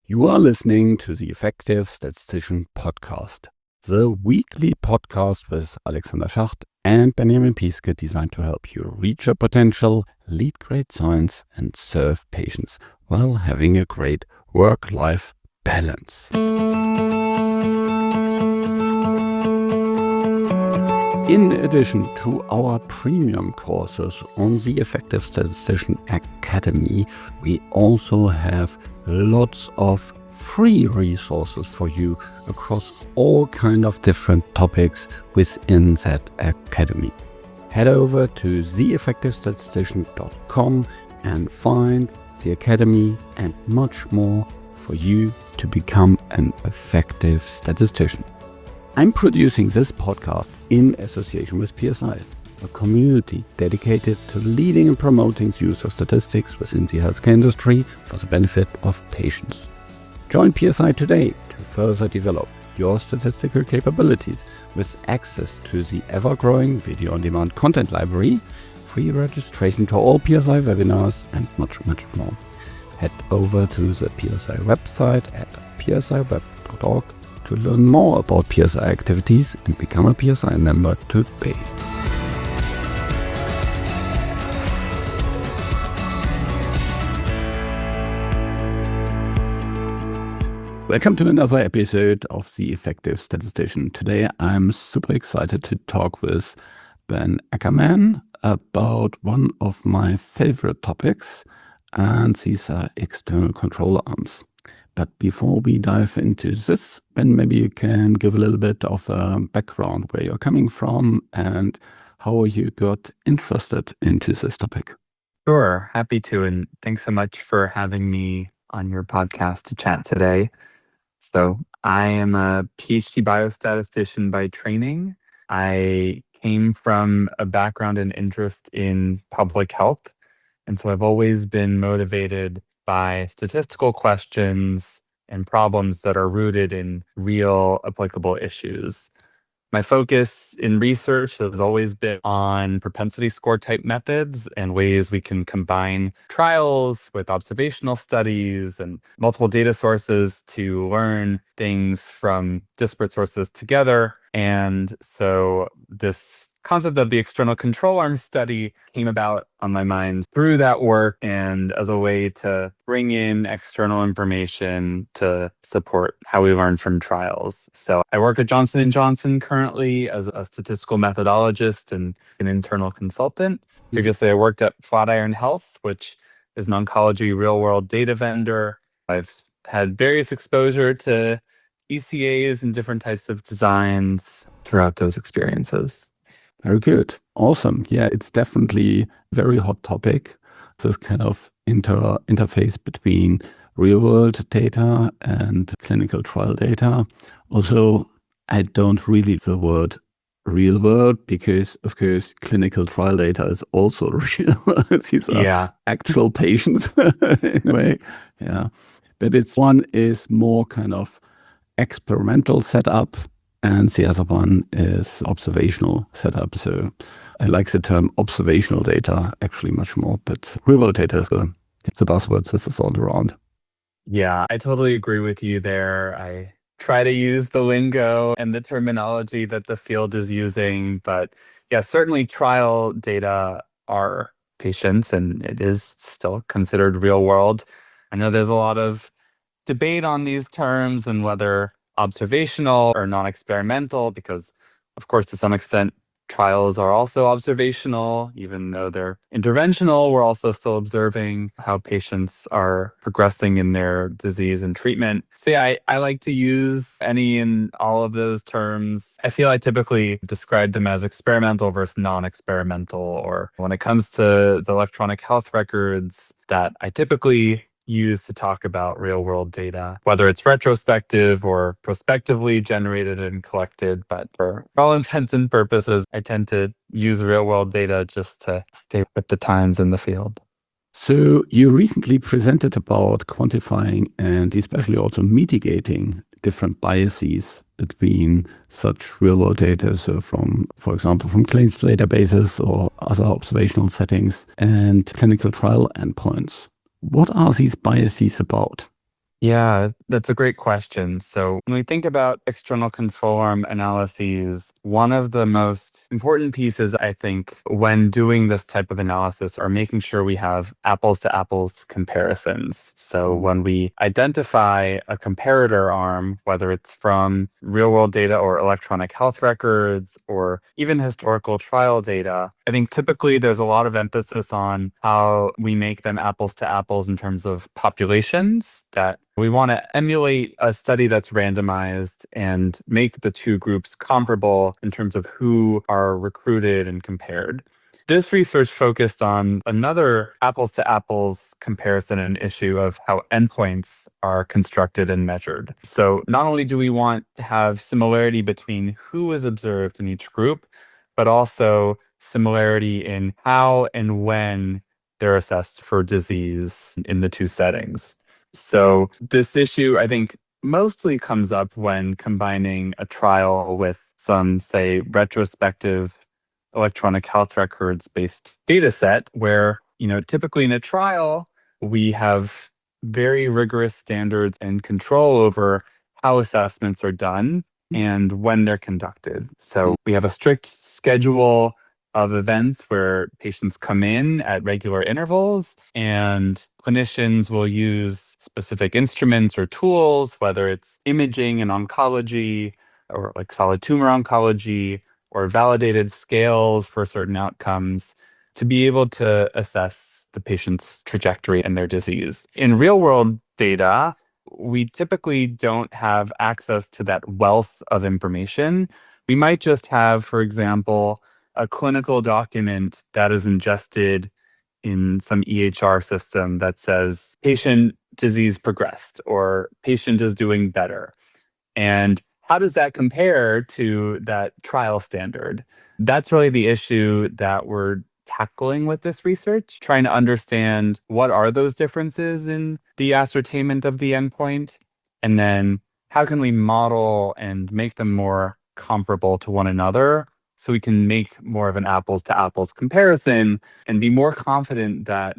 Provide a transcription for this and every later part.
You are listening to the Effective Statistician Podcast, the weekly podcast with Alexander Schacht and Benjamin Piske designed to help you reach your potential, lead great science, and serve patients while having a great work-life balance. In addition to our premium courses on the Effective Statistician Academy, we also have lots of free resources for you across all kind of different topics within that academy. Head over to theeffectivestatistician.com and find the academy and much more for you to become an effective statistician. I'm producing this podcast in association with PSI, a community dedicated to leading and promoting the use of statistics within the healthcare industry for the benefit of patients. Join PSI today to further develop your statistical capabilities with access to the ever-growing video-on-demand content library, free registration to all PSI webinars, and much, much more. Head over to the PSI website at psiweb.org to learn more about PSI activities and become a PSI member today. Welcome to another episode of The Effective Statistician. Today I'm super excited to talk with Ben Ackerman about one of my favorite topics, and these are external control arms. But before we dive into this, Ben, maybe you can give a little bit of a background where you're coming from and how you got interested into this topic. Sure, happy to. And thanks so much for having me on your podcast to chat today. So I am a PhD biostatistician by training. I came from a background and interest in public health. And so I've always been motivated by statistical questions and problems that are rooted in real applicable issues. My focus in research has always been on propensity score type methods and ways we can combine trials with observational studies and multiple data sources to learn things from disparate sources together. And so this concept of the external control arm study came about on my mind through that work and as a way to bring in external information to support how we learn from trials. So I work at Johnson & Johnson currently as a statistical methodologist and an internal consultant. Previously, I worked at Flatiron Health, which is an oncology real-world data vendor. I've had various exposure to ECAs and different types of designs throughout those experiences. Very good. Awesome. Yeah, it's definitely a very hot topic. This kind of interface between real-world data and clinical trial data. Also, I don't really use the word real world because, of course, clinical trial data is also real. These are actual patients in a way. Yeah. But one is more kind of experimental setup, and the other one is observational setup. So I like the term observational data actually much more, but real-world data is the buzzword. This is all around. Yeah, I totally agree with you there. I try to use the lingo and the terminology that the field is using, but yeah, certainly trial data are patients and it is still considered real world. I know there's a lot of debate on these terms and whether observational or non-experimental, because of course, to some extent, trials are also observational, even though they're interventional. We're also still observing how patients are progressing in their disease and treatment. So yeah, I like to use any and all of those terms. I feel I typically describe them as experimental versus non-experimental, or when it comes to the electronic health records that I typically use to talk about real-world data, whether it's retrospective or prospectively generated and collected. But for all intents and purposes, I tend to use real-world data just to stay with the times in the field. So you recently presented about quantifying and especially also mitigating different biases between such real-world data, so for example, from claims databases or other observational settings and clinical trial endpoints. What are these biases about? Yeah, That's a great question. So, when we think about external control arm analyses, one of the most important pieces, I think, when doing this type of analysis are making sure we have apples to apples comparisons. So, when we identify a comparator arm, whether it's from real world data or electronic health records or even historical trial data, I think typically there's a lot of emphasis on how we make them apples to apples in terms of populations, that we want to emulate a study that's randomized and make the two groups comparable in terms of who are recruited and compared. This research focused on another apples to apples comparison and issue of how endpoints are constructed and measured. So, not only do we want to have similarity between who is observed in each group, but also similarity in how and when they're assessed for disease in the two settings. So, this issue, I think, mostly comes up when combining a trial with some, say, retrospective electronic health records based data set where, typically in a trial, we have very rigorous standards and control over how assessments are done and when they're conducted. So we have a strict schedule of events where patients come in at regular intervals, and clinicians will use specific instruments or tools, whether it's imaging in oncology or like solid tumor oncology or validated scales for certain outcomes, to be able to assess the patient's trajectory and their disease. In real world data, we typically don't have access to that wealth of information. We might just have, for example, a clinical document that is ingested in some EHR system that says patient disease progressed or patient is doing better. And how does that compare to that trial standard? That's really the issue that we're tackling with this research, trying to understand what are those differences in the ascertainment of the endpoint, and then how can we model and make them more comparable to one another so we can make more of an apples to apples comparison and be more confident that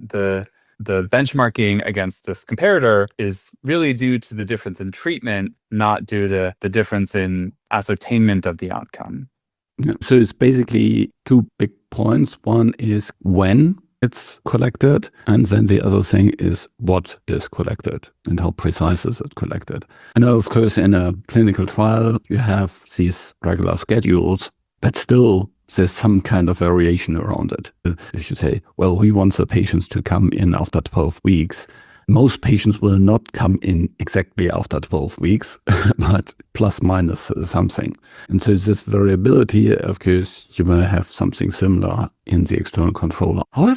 the benchmarking against this comparator is really due to the difference in treatment, not due to the difference in ascertainment of the outcome. Yeah. So it's basically two big points. One is when it's collected, and then the other thing is what is collected and how precise is it collected. I know, of course, in a clinical trial, you have these regular schedules, but still there's some kind of variation around it. If you say, well, we want the patients to come in after 12 weeks, most patients will not come in exactly after 12 weeks, but plus minus something. And so this variability, of course, you may have something similar in the external controller. How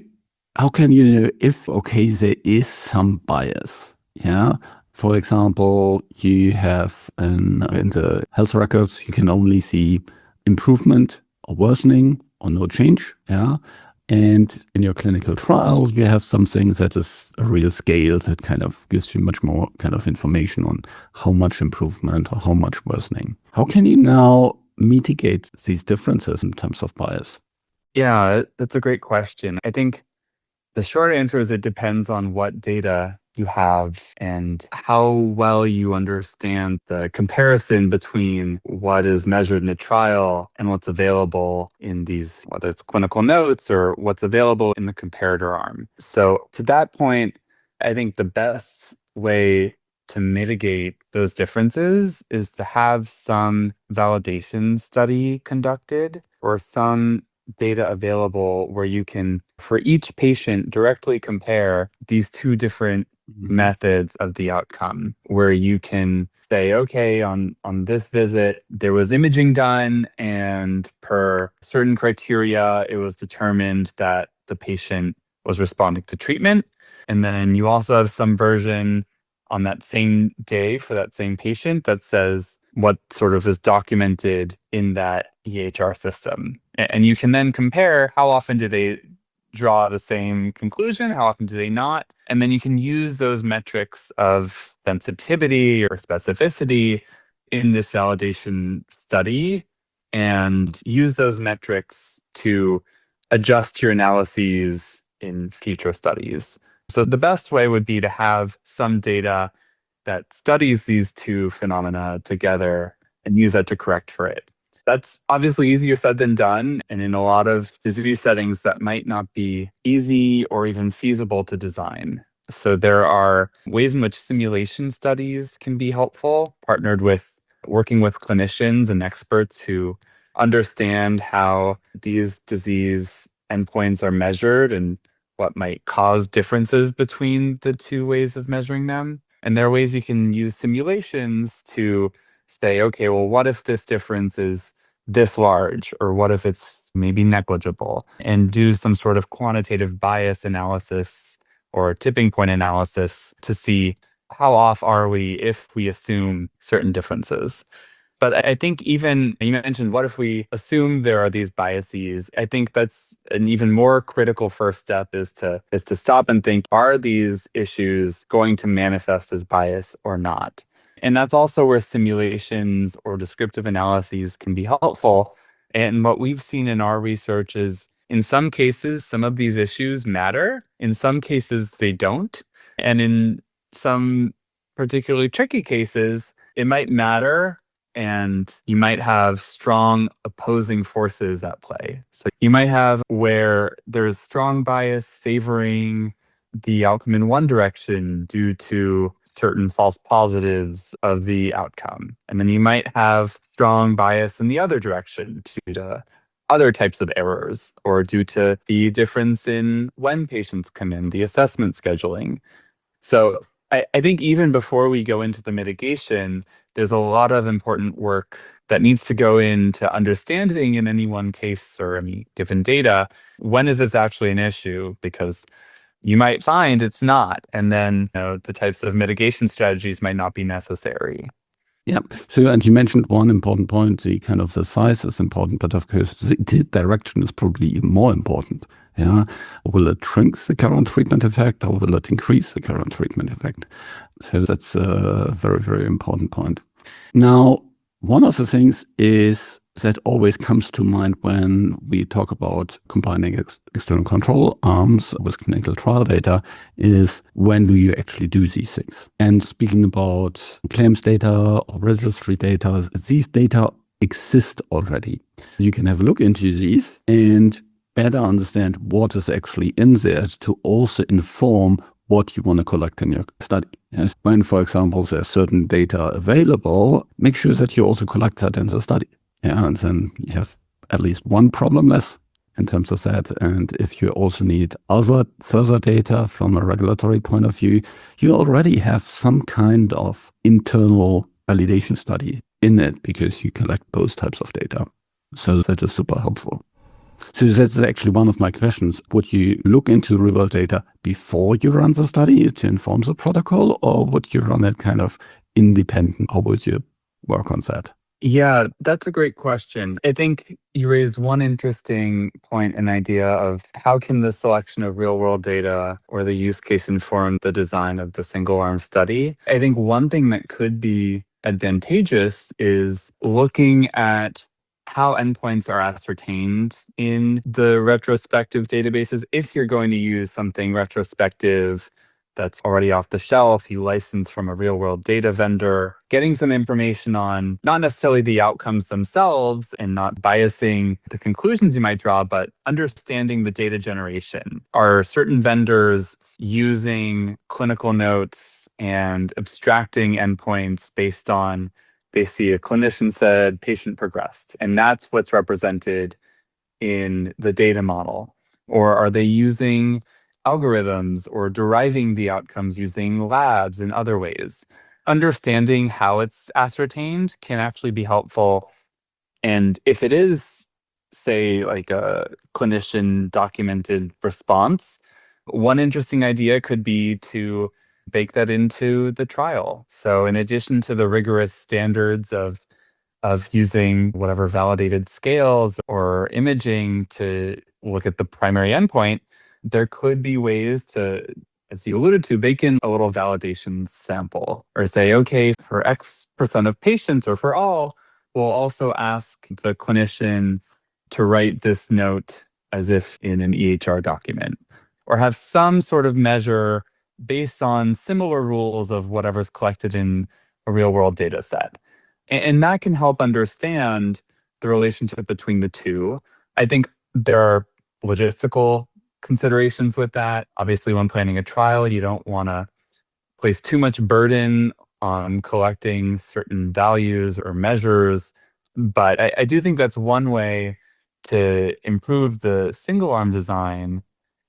can you know if, okay, there is some bias? Yeah. For example, you have in the health records, you can only see improvement or worsening or no change. Yeah. And in your clinical trial, you have something that is a real scale that kind of gives you much more kind of information on how much improvement or how much worsening. How can you now mitigate these differences in terms of bias? Yeah, that's a great question. I think the short answer is it depends on what data you have and how well you understand the comparison between what is measured in a trial and what's available in these, whether it's clinical notes or what's available in the comparator arm. So, to that point, I think the best way to mitigate those differences is to have some validation study conducted or some data available where you can, for each patient, directly compare these two different methods of the outcome, where you can say, okay, on this visit, there was imaging done, and per certain criteria, it was determined that the patient was responding to treatment. And then you also have some version on that same day for that same patient that says what sort of is documented in that EHR system. And you can then compare how often do they draw the same conclusion, how often do they not? And then you can use those metrics of sensitivity or specificity in this validation study and use those metrics to adjust your analyses in future studies. So the best way would be to have some data that studies these two phenomena together and use that to correct for it. That's obviously easier said than done. And in a lot of disease settings, that might not be easy or even feasible to design. So there are ways in which simulation studies can be helpful, partnered with working with clinicians and experts who understand how these disease endpoints are measured and what might cause differences between the two ways of measuring them. And there are ways you can use simulations to say, okay, well, what if this difference is this large, or what if it's maybe negligible, and do some sort of quantitative bias analysis or tipping point analysis to see how off are we if we assume certain differences. But I think even you mentioned, what if we assume there are these biases? I think that's an even more critical first step is to stop and think, are these issues going to manifest as bias or not? And that's also where simulations or descriptive analyses can be helpful. And what we've seen in our research is in some cases, some of these issues matter. In some cases, they don't. And in some particularly tricky cases, it might matter and you might have strong opposing forces at play. So you might have where there's strong bias favoring the outcome in one direction due to certain false positives of the outcome. And then you might have strong bias in the other direction due to other types of errors or due to the difference in when patients come in, the assessment scheduling. So I think even before we go into the mitigation, there's a lot of important work that needs to go into understanding in any one case or any given data, when is this actually an issue? Because you might find it's not, and then the types of mitigation strategies might not be necessary. Yeah. So, and you mentioned one important point, the kind of the size is important, but of course the direction is probably even more important. Yeah. Will it shrink the current treatment effect or will it increase the current treatment effect? So that's a very, very important point. Now, one of the things is that always comes to mind when we talk about combining external control arms with clinical trial data is when do you actually do these things? And speaking about claims data or registry data, these data exist already. You can have a look into these and better understand what is actually in there to also inform what you want to collect in your study. Yes. When, for example, there's certain data available, make sure that you also collect that in the study. Yeah, and then you have at least one problem less in terms of that. And if you also need other further data from a regulatory point of view, you already have some kind of internal validation study in it because you collect both types of data. So that is super helpful. So that's actually one of my questions. Would you look into real world data before you run the study to inform the protocol, or would you run it kind of independent? How would you work on that? Yeah, that's a great question. I think you raised one interesting point and idea of how can the selection of real world data or the use case inform the design of the single arm study. I think one thing that could be advantageous is looking at how endpoints are ascertained in the retrospective databases. If you're going to use something retrospective that's already off the shelf, you license from a real world data vendor, getting some information on not necessarily the outcomes themselves and not biasing the conclusions you might draw, but understanding the data generation. Are certain vendors using clinical notes and abstracting endpoints based on basically a clinician said patient progressed, and that's what's represented in the data model? Or are they using algorithms or deriving the outcomes using labs in other ways? Understanding how it's ascertained can actually be helpful. And if it is, say, like a clinician documented response, one interesting idea could be to bake that into the trial. So, in addition to the rigorous standards of using whatever validated scales or imaging to look at the primary endpoint, there could be ways to, as you alluded to, bake in a little validation sample or say, okay, for X% of patients or for all, we'll also ask the clinician to write this note as if in an EHR document or have some sort of measure based on similar rules of whatever's collected in a real world data set. And that can help understand the relationship between the two. I think there are logistical considerations with that. Obviously, when planning a trial, you don't want to place too much burden on collecting certain values or measures. But I do think that's one way to improve the single arm design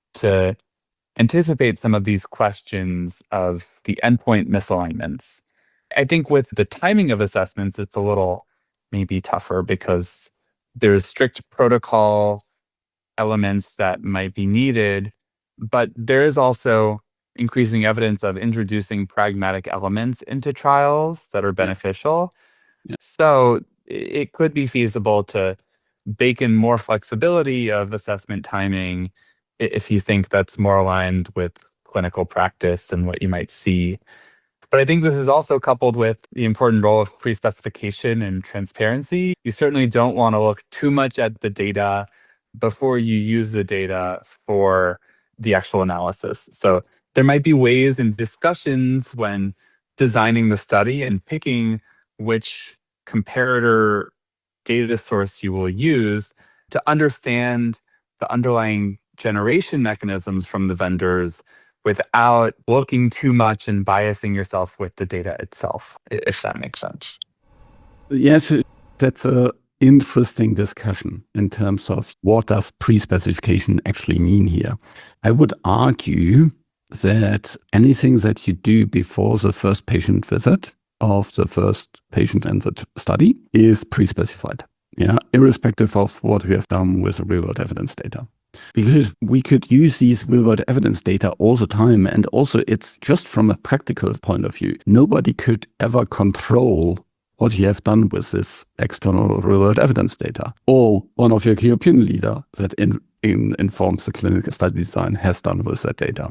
to anticipate some of these questions of the endpoint misalignments. I think with the timing of assessments, it's a little maybe tougher because there's strict protocol elements that might be needed, but there is also increasing evidence of introducing pragmatic elements into trials that are Yeah. beneficial. Yeah. So it could be feasible to bake in more flexibility of assessment timing if you think that's more aligned with clinical practice and what you might see. But I think this is also coupled with the important role of pre-specification and transparency. You certainly don't want to look too much at the data before you use the data for the actual analysis. So there might be ways and discussions when designing the study and picking which comparator data source you will use to understand the underlying generation mechanisms from the vendors without looking too much and biasing yourself with the data itself, if that makes sense. Yes, that's a interesting discussion in terms of what does pre-specification actually mean here. I would argue that anything that you do before the first patient visit of the first patient in the study is pre-specified, irrespective of what we have done with the real-world evidence data. Because we could use these real-world evidence data all the time, and also it's just from a practical point of view. Nobody could ever control what you have done with this external real-world evidence data, or one of your key opinion leader that informs the clinical study design has done with that data.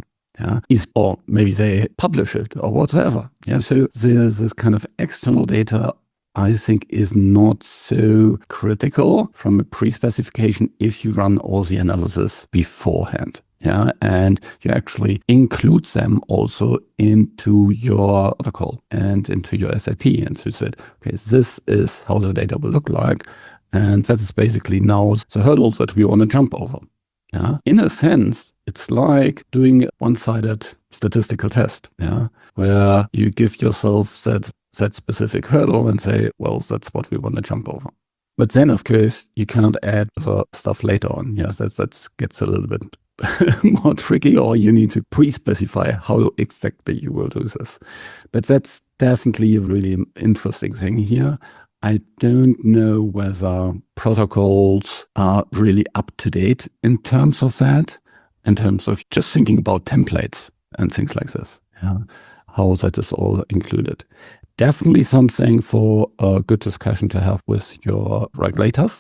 Or maybe they publish it or whatever. So there's this kind of external data, I think, is not so critical from a pre-specification if you run all the analysis beforehand. And you actually include them also into your protocol and into your SAP. And so you said, okay, this is how the data will look like. And that is basically now the hurdles that we want to jump over. In a sense, it's like doing a one-sided statistical test, where you give yourself that specific hurdle and say, well, that's what we want to jump over. But then, of course, you can't add stuff later on. That gets a little bit more tricky, or you need to pre-specify how exactly you will do this. But that's definitely a really interesting thing here. I don't know whether protocols are really up to date in terms of that, in terms of just thinking about templates and things like this, how that is all included. Definitely something for a good discussion to have with your regulators,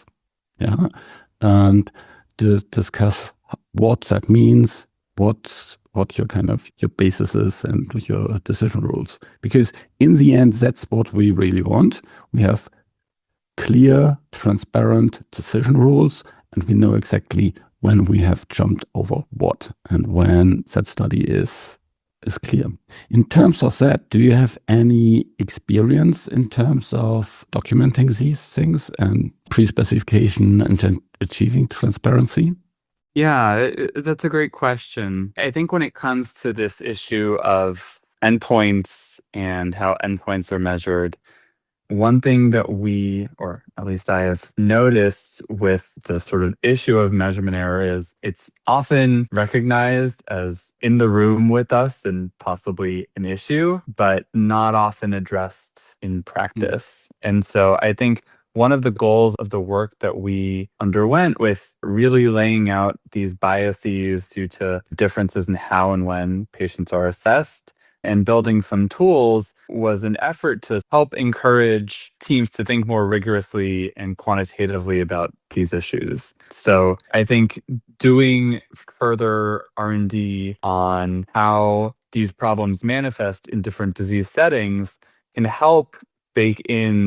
and to discuss what that means, what your your basis is and your decision rules. Because in the end, that's what we really want. We have clear, transparent decision rules, and we know exactly when we have jumped over what and when that study is clear. In terms of that, do you have any experience in terms of documenting these things and pre-specification and achieving transparency? Yeah, that's a great question. I think when it comes to this issue of endpoints and how endpoints are measured, one thing that we, or at least I have noticed with the sort of issue of measurement error is it's often recognized as in the room with us and possibly an issue, but not often addressed in practice. And so I think one of the goals of the work that we underwent with really laying out these biases due to differences in how and when patients are assessed and building some tools was an effort to help encourage teams to think more rigorously and quantitatively about these issues. So I think doing further R&D on how these problems manifest in different disease settings can help bake in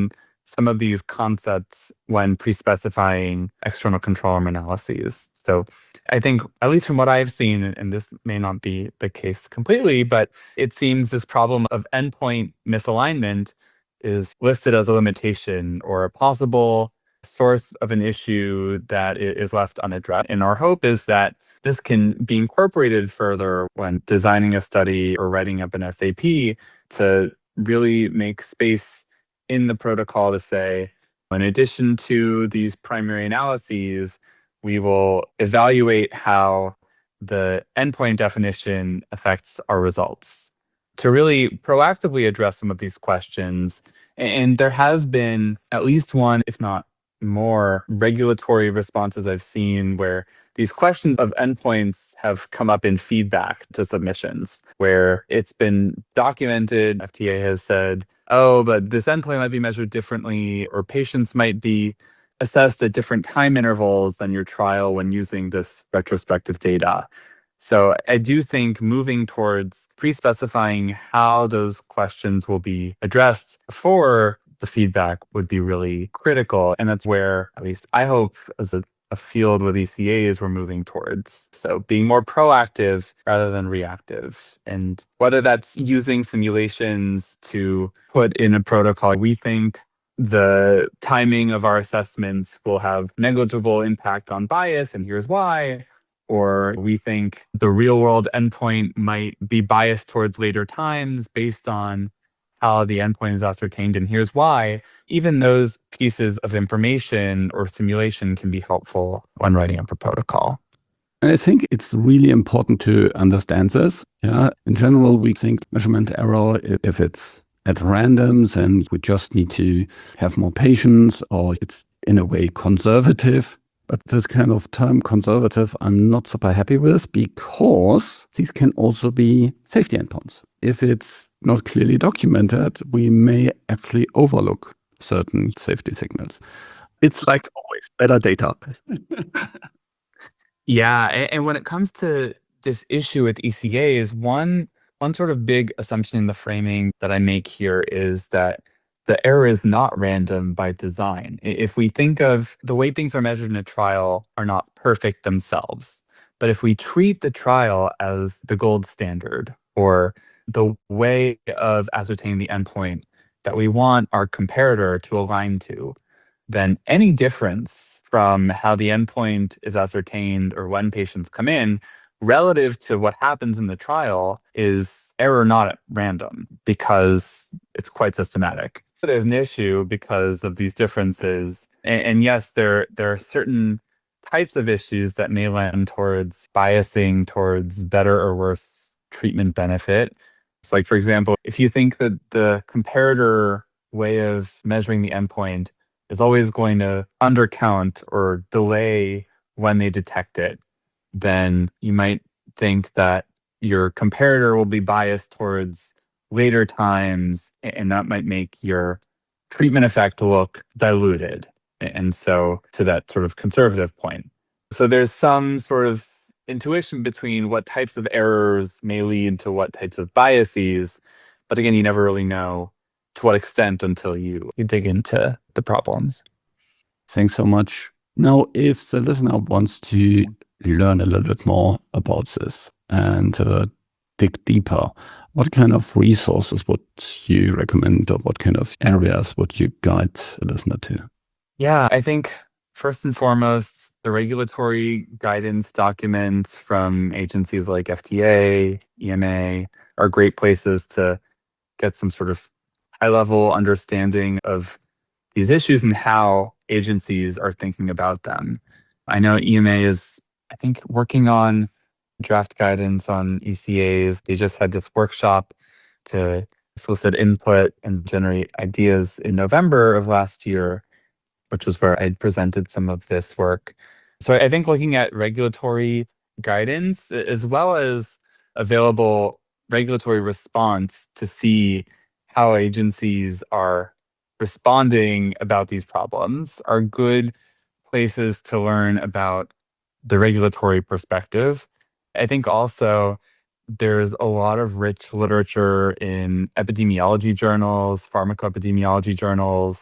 some of these concepts when pre-specifying external control arm analyses. So I think, at least from what I've seen, and this may not be the case completely, but it seems this problem of endpoint misalignment is listed as a limitation or a possible source of an issue that is left unaddressed. And our hope is that this can be incorporated further when designing a study or writing up an SAP to really make space in the protocol to say, in addition to these primary analyses, we will evaluate how the endpoint definition affects our results to really proactively address some of these questions. And there has been at least one, if not more, regulatory responses I've seen where these questions of endpoints have come up in feedback to submissions, where it's been documented. FDA has said, oh, but this endpoint might be measured differently, or patients might be assessed at different time intervals than your trial when using this retrospective data. So I do think moving towards pre-specifying how those questions will be addressed before the feedback would be really critical. And that's where, at least I hope, as a field with ECAs we're moving towards. So being more proactive rather than reactive. And whether that's using simulations to put in a protocol, we think the timing of our assessments will have negligible impact on bias, and here's why. Or we think the real world endpoint might be biased towards later times based on how the endpoint is ascertained, and here's why. Even those pieces of information or simulation can be helpful when writing up a protocol. And I think it's really important to understand this. Yeah. In general, we think measurement error, if it's at randoms and we just need to have more patience, or it's in a way conservative. But this kind of term conservative, I'm not super happy with, because these can also be safety endpoints. If it's not clearly documented, we may actually overlook certain safety signals. It's like always better data. Yeah, and when it comes to this issue with ECAs, one sort of big assumption in the framing that I make here is that the error is not random by design. If we think of the way things are measured in a trial are not perfect themselves, but if we treat the trial as the gold standard or the way of ascertaining the endpoint that we want our comparator to align to, then any difference from how the endpoint is ascertained or when patients come in relative to what happens in the trial is error not at random, because it's quite systematic. So there's an issue because of these differences. And yes, there are certain types of issues that may lend towards biasing towards better or worse treatment benefit. So, like, for example, if you think that the comparator way of measuring the endpoint is always going to undercount or delay when they detect it, then you might think that your comparator will be biased towards later times, and that might make your treatment effect look diluted. And so, to that sort of conservative point. So there's some sort of intuition between what types of errors may lead to what types of biases. But again, you never really know to what extent until you dig into the problems. Thanks so much. Now, if the listener wants to learn a little bit more about this and dig deeper, what kind of resources would you recommend, or what kind of areas would you guide a listener to? Yeah, I think first and foremost, the regulatory guidance documents from agencies like FDA, EMA are great places to get some sort of high-level understanding of these issues and how agencies are thinking about them. I know EMA is, I think, working on draft guidance on ECAs. They just had this workshop to solicit input and generate ideas in November of last year, which was where I presented some of this work. So I think looking at regulatory guidance as well as available regulatory response to see how agencies are responding about these problems are good places to learn about the regulatory perspective. I think also there's a lot of rich literature in epidemiology journals, pharmacoepidemiology journals,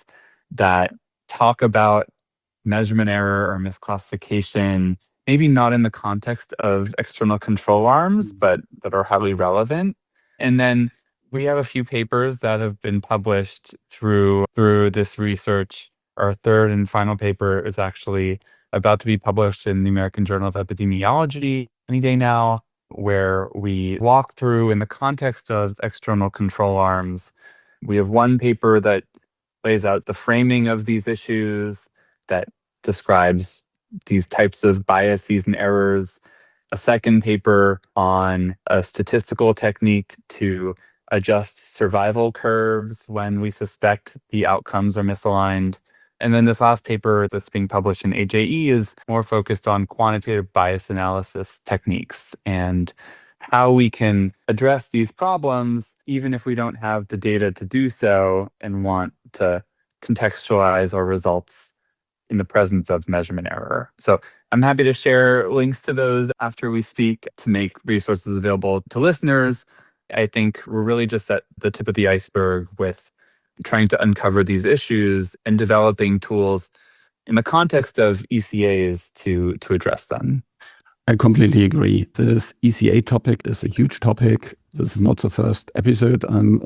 that talk about measurement error or misclassification, maybe not in the context of external control arms, but that are highly relevant. And then we have a few papers that have been published through this research. Our third and final paper is actually about to be published in the American Journal of Epidemiology any day now, where we walk through in the context of external control arms. We have one paper that lays out the framing of these issues, that describes these types of biases and errors. A second paper on a statistical technique to adjust survival curves when we suspect the outcomes are misaligned. And then this last paper that's being published in AJE is more focused on quantitative bias analysis techniques and how we can address these problems even if we don't have the data to do so and want to contextualize our results in the presence of measurement error. So I'm happy to share links to those after we speak to make resources available to listeners. I think we're really just at the tip of the iceberg with trying to uncover these issues and developing tools in the context of ECAs to address them. I completely agree. This ECA topic is a huge topic. This is not the first episode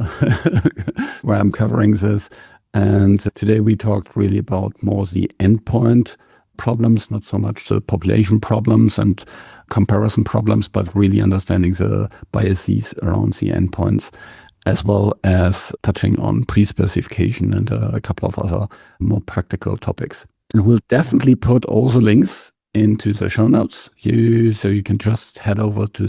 where I'm covering this. And today we talked really about more the endpoint problems, not so much the population problems and comparison problems, but really understanding the biases around the endpoints, as well as touching on pre-specification and a couple of other more practical topics. And we'll definitely put all the links into the show notes, so you can just head over to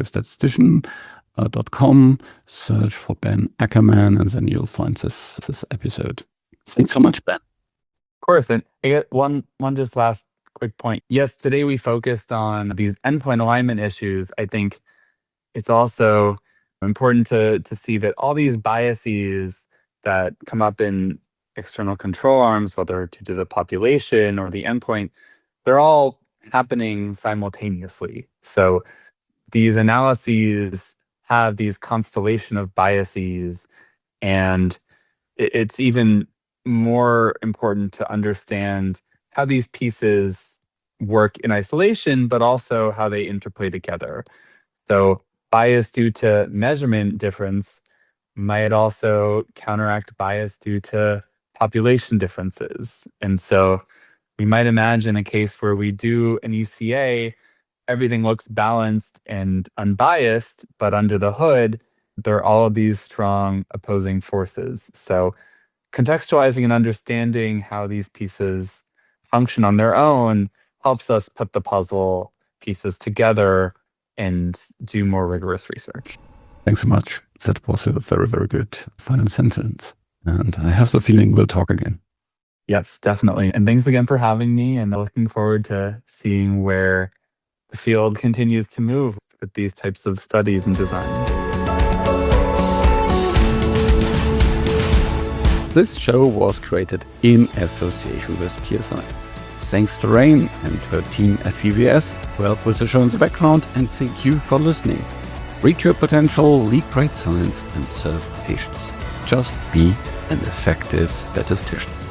theeffectivestatistician.com, search for Ben Ackerman, and then you'll find this episode. Thanks so much, Ben. Of course. And I get one just last quick point. Yes, today we focused on these endpoint alignment issues. I think it's also important to see that all these biases that come up in external control arms, whether due to the population or the endpoint, they're all happening simultaneously. So these analyses have these constellation of biases, and it's even more important to understand how these pieces work in isolation, but also how they interplay together. So bias due to measurement difference might also counteract bias due to population differences. And so we might imagine a case where we do an ECA, everything looks balanced and unbiased, but under the hood, there are all of these strong opposing forces. So contextualizing and understanding how these pieces function on their own helps us put the puzzle pieces together and do more rigorous research. Thanks so much. That was a very, very good final sentence. And I have the feeling we'll talk again. Yes, definitely. And thanks again for having me, and looking forward to seeing where the field continues to move with these types of studies and designs. This show was created in association with PSI. Thanks to Rain and her team at VVS who helped with the show in the background, and thank you for listening. Reach your potential, lead great science, and serve patients. Just be an effective statistician.